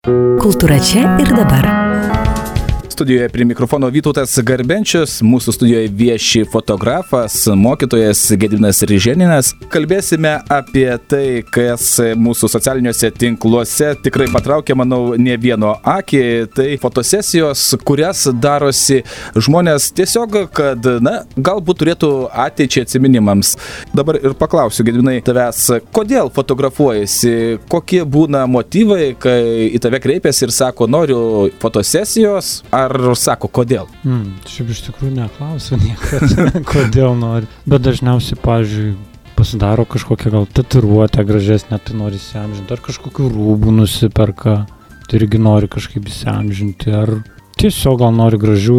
Kultūra čia ir dabar. Studijoje prie mikrofono Vytautas Garbenčius, mūsų studijoje vieši fotografas, mokytojas Gediminas Ryženinas. Kalbėsime apie tai, kas mūsų socialiniuose tinkluose tikrai patraukia, manau, ne vieno akį. Tai fotosesijos, kurias darosi žmonės tiesiog, kad, galbūt turėtų ateičiai atsiminimams. Dabar ir paklausiu, Gediminai, tavęs, kodėl fotografuojasi, kokie būna motyvai, kai į tave kreipiasi ir sako, noriu fotosesijos, ar sako, kodėl? Šiaip iš tikrųjų neklausiu niekada, kodėl nori. Bet dažniausiai, pavyzdžiui, pasidaro kažkokią gal tatuiruotę gražesnę, tai nori įsiamžinti, ar kažkokių rūbų nusiperka, tai irgi nori kažkaip įsiamžinti, ar tiesiog gal nori gražių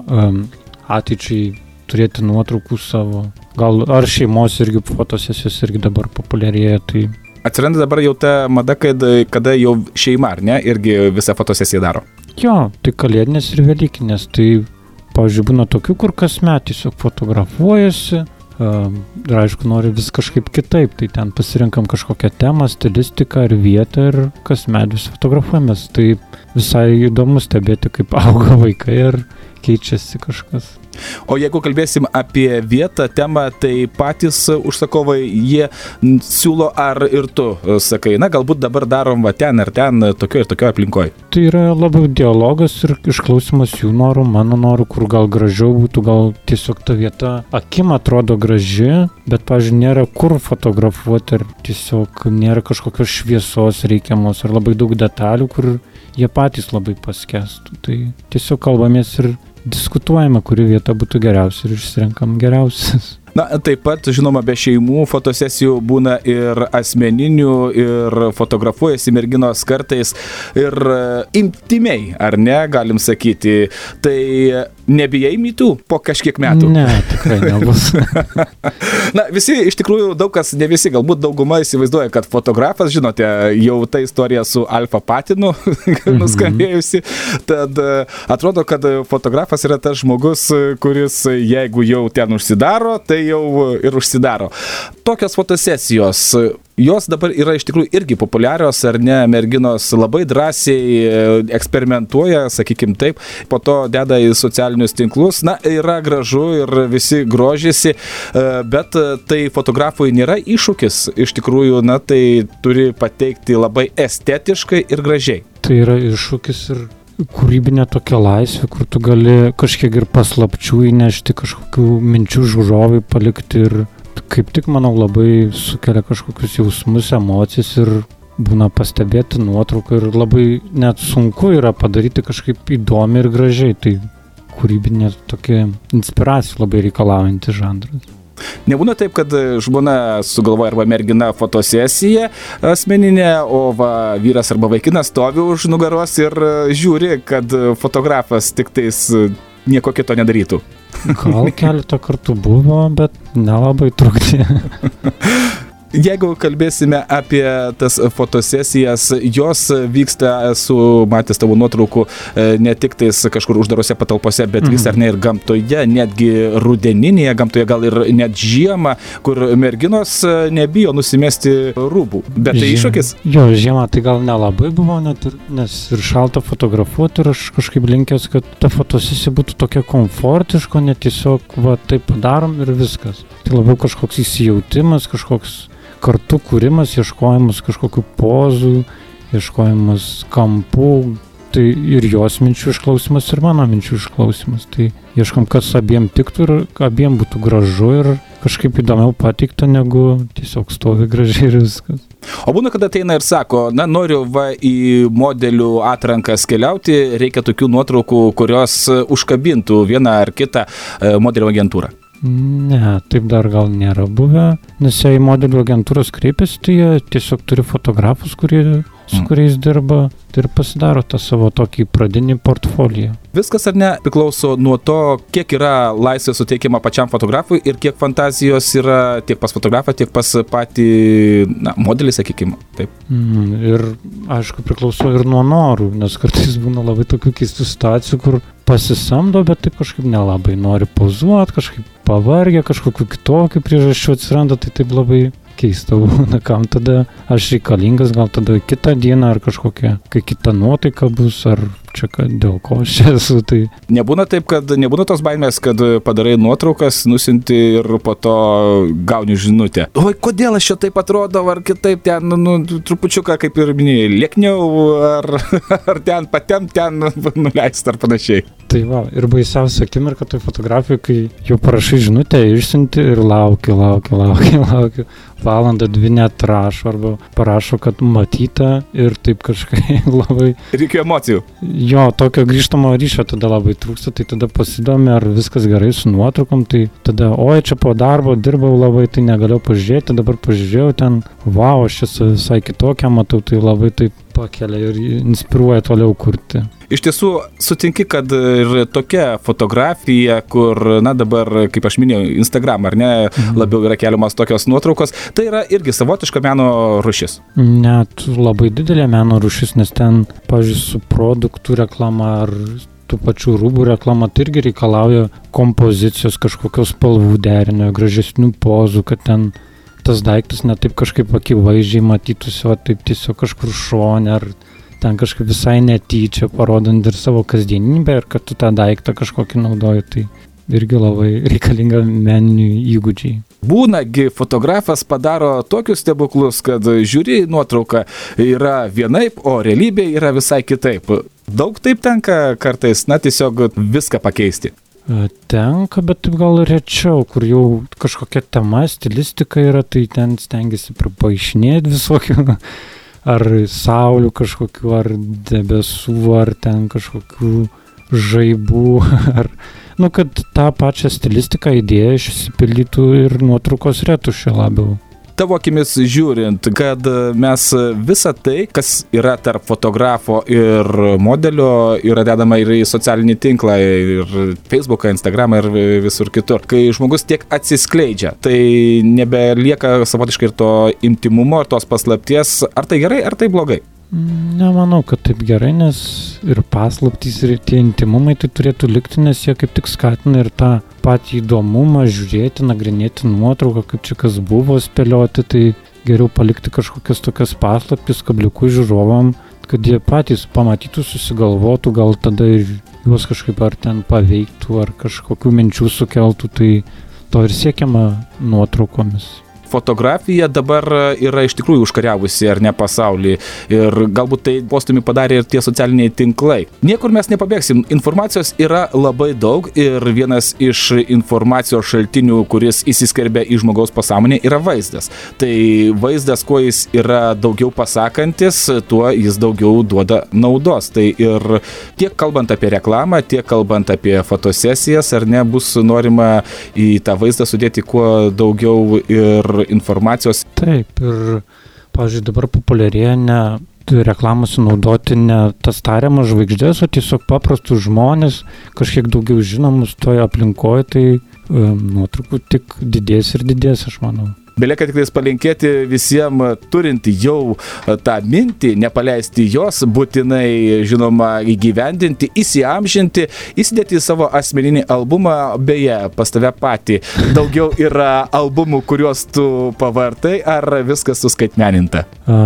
ateičiai turėti nuotraukų savo. Gal ar šeimos irgi fotosesijos irgi dabar populiarėja, tai... Atsiranda dabar jau ta mada, kada jau šeima, ar ne, irgi visą fotosesiją daro. Jo, tai kalėdinės ir velykinės, tai, pavyzdžiui, būna tokių, kur kasmet tiesiog fotografuojasi, ir aišku, nori vis kažkaip kitaip, tai ten pasirinkam kažkokią temą, stilistiką ir vietą ir kasmet vis fotografuojamės, tai visai įdomu stebėti, kaip auga vaikai ir keičiasi kažkas. O jeigu kalbėsim apie vietą, temą, tai patys užsakovai, jie siūlo ar ir tu sakai, galbūt dabar darom va ten ar ten, tokio ir tokio aplinkoje. Tai yra labiau dialogas ir išklausimas jų norų, mano norų, kur gal gražiau būtų, gal tiesiog ta vieta akim atrodo graži, bet, pavyzdžiui, nėra kur fotografuoti ir tiesiog nėra kažkokios šviesos reikiamos ar labai daug detalių, kur jie patys labai paskestų. Tai tiesiog kalbamės ir diskutuojame, kuri vieta būtų geriausia ir išsirenkam geriausias. Taip pat, žinoma, be šeimų fotosesijų būna ir asmeninių, ir fotografuojasi merginos kartais ir intimiai, ar ne, galim sakyti. Tai nebijai mitų po kažkiek metų? Ne, tikrai nebus. Visi, iš tikrųjų, daug kas, ne visi, galbūt dauguma įsivaizduoja, kad fotografas, žinote, jau ta istorija su Alfa Patinu nuskambėjusi. Tad atrodo, kad fotografas yra tas žmogus, kuris, jeigu jau ten užsidaro, tai jau ir užsidaro. Tokios fotosesijos, jos dabar yra iš tikrųjų irgi populiarios, ar ne, merginos labai drąsiai eksperimentuoja, sakykim taip, po to deda į socialinius tinklus, yra gražu ir visi grožisi, bet tai fotografui nėra iššūkis, iš tikrųjų, tai turi pateikti labai estetiškai ir gražiai. Tai yra iššūkis ir kūrybinė tokia laisvė, kur tu gali kažkiek ir paslapčių įnešti, kažkokių minčių žiūrovai palikti ir kaip tik, manau, labai sukelia kažkokius jausmus, emocijas ir būna pastebėti nuotrauką ir labai net sunku yra padaryti kažkaip įdomi ir gražiai. Tai kūrybinė tokia inspiracija labai reikalaujanti žanras. Nebūna taip, kad žmona sugalvoja arba mergina fotosesiją asmeninę, o vyras arba vaikinas stovi už nugaros ir žiūri, kad fotografas tik tais nieko kito nedarytų. Gal keletą kartų buvo, bet nelabai trukdė. Jeigu kalbėsime apie tas fotosesijas, jos vyksta, esu matęs tavo nuotraukų, ne tik tais kažkur uždarose patalpose, bet vis ar ne ir gamtoje, netgi rudeninėje gamtoje, gal ir net žiemą, kur merginos nebijo nusimesti rūbų. Bet tai iššūkis? Jo, žiemą tai gal nelabai buvo, nes ir šalta fotografuoti ir aš kažkaip linkęs, kad ta fotosesija būtų tokia komfortiška, ne tiesiog taip padarom ir viskas. Tai labiau kažkoks įsijautimas, kažkoks kartu kūrimas, ieškojimas kažkokių pozų, ieškojimas kampų, tai ir jos minčių išklausimas, ir mano minčių išklausimas. Tai ieškom, kas abiem tiktų ir abiem būtų gražu ir kažkaip įdomiau pateikta, negu tiesiog stovi gražiai ir viskas. O būna, kad ateina ir sako, noriu į modelių atrankas keliauti, reikia tokių nuotraukų, kurios užkabintų vieną ar kitą modelių agentūrą. Ne, taip dar gal nėra buvę, nes jei modelių agentūros kreipiasi, tai jie tiesiog turi fotografus, su kuriais dirba, tai ir pasidaro tą savo tokį pradinį portfoliją. Viskas ar ne priklauso nuo to, kiek yra laisvė suteikiama pačiam fotografui ir kiek fantazijos yra tiek pas fotografą, tiek pas patį modelį, sakykime. Taip. Ir aišku, priklauso ir nuo norų, nes kartais būna labai tokių keistų situacijų, kur pasisamdo, bet taip kažkaip nelabai nori pozuoti, kažkaip pavargę, kažkokių kitokių priežasčių atsiranda, tai taip labai keista būna, kam tada aš reikalingas, gal tada kitą dieną ar kažkokia, kai kita nuotaika bus, ar čia dėl ko aš esu. Tai nebūna taip, kad nebūna tos baimės, kad padarai nuotraukas, nusinti ir po to gauni žinutę. Oi, kodėl aš čia taip atrodau, ar kitaip ten, trupučiuką, kaip ir minėjai, liekniau, ar ten patem, ten nuleist ar panašiai. Tai va, ir baisiausia akimirka toj fotografijai, kai jau parašai žinutę, išsiunti ir laukiu. Valandą 2 net rašo, arba parašo, kad matyta ir taip kažkaip labai... Reikia emocijų. Jo, tokio grįžtamo ryšio tada labai trūksta, tai tada pasidomi, ar viskas gerai su nuotraukom, tai tada, oi, čia po darbo dirbau labai, tai negalėjau pažiūrėti, dabar pažiūrėjau ten, vau, aš esu visai kitokią matau, tai labai taip pakelia ir inspiruoja toliau kurti. Iš tiesų, sutinki, kad ir tokia fotografija, kur, na dabar, kaip aš minėjau, Instagram, ar ne, labiau yra keliamas tokios nuotraukos, tai yra irgi savotiška meno rūšis. Net labai didelė meno rūšis, nes ten, pavyzdžiui, su produktų reklama ar tų pačių rūbų reklama, tai irgi reikalauja kompozicijos, kažkokios spalvų derinio, gražesnių pozų, kad ten tas daiktas ne taip kažkaip akivaizdžiai matytųsi, o taip tiesiog kažkur šone, ar ten kažkaip visai netyčia, parodant ir savo kasdienybę, ir kad tu tą daiktą kažkokį naudoji, tai irgi labai reikalinga meninių įgūdžiai. Būnagi fotografas padaro tokius stebuklus, kad žiūri nuotrauką yra vienaip, o realybė yra visai kitaip. Daug taip tenka kartais, na tiesiog viską pakeisti. Tenka, bet taip gal rečiau, kur jau kažkokia tema, stilistika yra, tai ten stengiasi pripaišinėti visokių, ar saulių kažkokių, ar debesų, ar ten kažkokių žaibų, ar, kad tą pačią stilistiką idėją išsipildytų ir nuotraukos retušė labiau. Tavo akimis žiūrint, kad mes visą tai, kas yra tarp fotografo ir modelio, yra dedama ir į socialinį tinklą, ir Facebooką, Instagramą ir visur kitur. Kai žmogus tiek atsiskleidžia, tai nebelieka savotiškai ir to intimumo, ir tos paslapties. Ar tai gerai, ar tai blogai? Nemanau, kad taip gerai, nes ir paslaptys, ir tie intimumai tai turėtų likti, nes jie kaip tik skatina ir tą patį įdomumą žiūrėti, nagrinėti nuotrauką, kaip čia kas buvo, spėlioti, tai geriau palikti kažkokias tokias paslaptys kabliukų žiūrovam, kad jie patys pamatytų, susigalvotų, gal tada ir juos kažkaip ar ten paveiktų, ar kažkokių minčių sukeltų, tai to ir siekiama nuotraukomis. Fotografija dabar yra iš tikrųjų užkariavusi, ar ne, pasaulį, ir galbūt tai postūmį padarė ir tie socialiniai tinklai. Niekur mes nepabėgsim, informacijos yra labai daug ir vienas iš informacijos šaltinių, kuris įsiskverbia į žmogaus pasąmonę, yra vaizdas. Tai vaizdas, kuo jis yra daugiau pasakantis, tuo jis daugiau duoda naudos. Tai ir tiek kalbant apie reklamą, tiek kalbant apie fotosesijas, ar ne, bus norima į tą vaizdą sudėti kuo daugiau ir informacijos. Taip, ir, pavyzdžiui, dabar populiarėja ne reklamose naudoti ne tas tariamas žvaigždės, o tiesiog paprastus žmonės, kažkiek daugiau žinomus toje aplinkoje, tai nuotraukų tik didės ir didės, aš manau. Belieka tik palinkėti visiems turint jau tą mintį, nepaleisti jos, būtinai, žinoma, įgyvendinti, įsiamžinti, įsidėti į savo asmeninį albumą. Beje, pas tave patį daugiau yra albumų, kuriuos tu pavartai, ar viskas suskaitmeninta?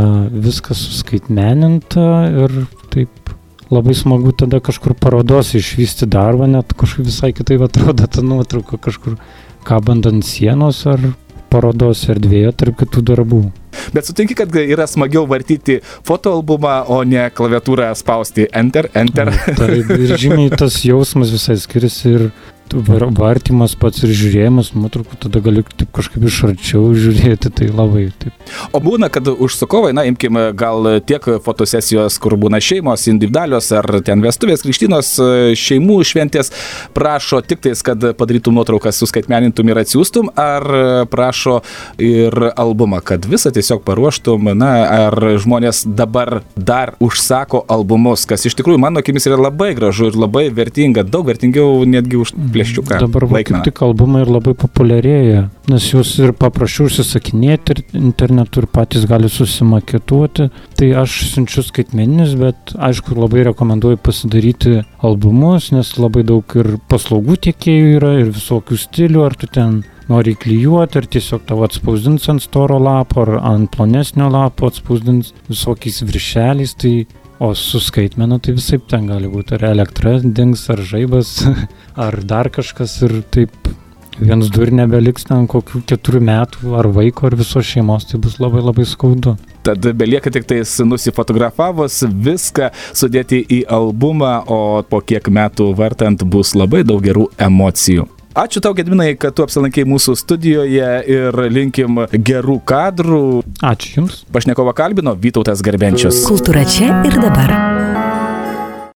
Viskas suskaitmeninta ir taip labai smagu tada kažkur parodos išvysti darbą, net kažkaip visai kitaip atrodo ta nuotrauka kažkur kabant ant sienos ar parodos erdvėje tarp kitų darbų. Bet sutinki, kad yra smagiau vartyti fotoalbumą, o ne klaviatūrą spausti enter. Taip, ir žymiai tas jausmas visai skiriasi ir vartymas pats ir žiūrėjimas nuotraukų, tada gali taip kažkaip iš arčiau žiūrėti, tai labai taip. O būna, kad užsakovai, na, imkime, gal tiek fotosesijos, kur būna šeimos, individualios, ar ten vestuvės, krikštynos, šeimų šventės, prašo tik tais, kad padarytum nuotraukas, suskaitmenintum ir atsiųstum, ar prašo ir albumą, kad visą tiesiog paruoštum, na, ar žmonės dabar dar užsako albumus, kas iš tikrųjų mano akimis yra labai gražu ir labai vertinga, daug vertingiau netgi už plėščiuką. Dabar kaip tik albumai ir labai populiarėja, nes jūs ir paprašiau užsisakinėti internetu ir patys gali susimaketuoti. Tai aš siunčiu skaitmeninius, bet aišku labai rekomenduoju pasidaryti albumus, nes labai daug ir paslaugų tiekėjų yra ir visokių stilių, ar tu ten nori įklijuoti, ar tiesiog tavo atspausdins ant storo lapo, ar ant plonesnio lapo atspausdins visokiais viršeliais, tai o su skaitmenu tai visaip ten gali būti, ar elektra dings, ar žaibas, ar dar kažkas ir taip. Viens du ir nebeliks ten kokių 4 metų ar vaiko ar visos šeimos, tai bus labai labai skaudu. Tad belieka tik tais nusifotografavus viską sudėti į albumą, o po kiek metų vartant bus labai daug gerų emocijų. Ačiū tau, Gedminai, kad tu apsilankei mūsų studijoje ir linkim gerų kadrų. Ačiū Jums. Pašnekovą kalbino Vytautas Garbenčius. Kultūra čia ir dabar.